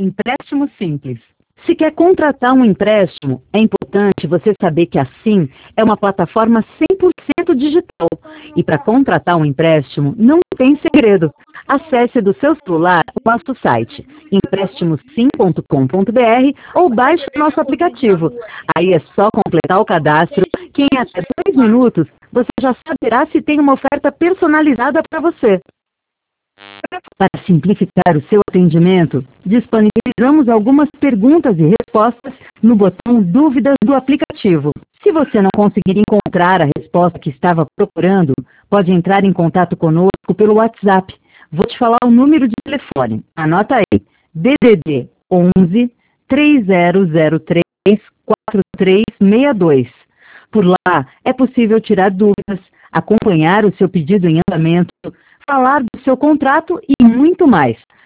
Empréstimo Simples. Se quer contratar um empréstimo, é importante você saber que a Sim é uma plataforma 100% digital. E para contratar um empréstimo, não tem segredo. Acesse do seu celular o nosso site, emprestimosim.com.br, ou baixe o nosso aplicativo. Aí é só completar o cadastro, que em até 2 minutos você já saberá se tem uma oferta personalizada para você. Para simplificar o seu atendimento, disponibilizamos algumas perguntas e respostas no botão Dúvidas do aplicativo. Se você não conseguir encontrar a resposta que estava procurando, pode entrar em contato conosco pelo WhatsApp. Vou te falar o número de telefone. Anota aí: DDD 11 3003 4362. Por lá é possível tirar dúvidas, acompanhar o seu pedido em andamento, falar do seu contrato e muito mais.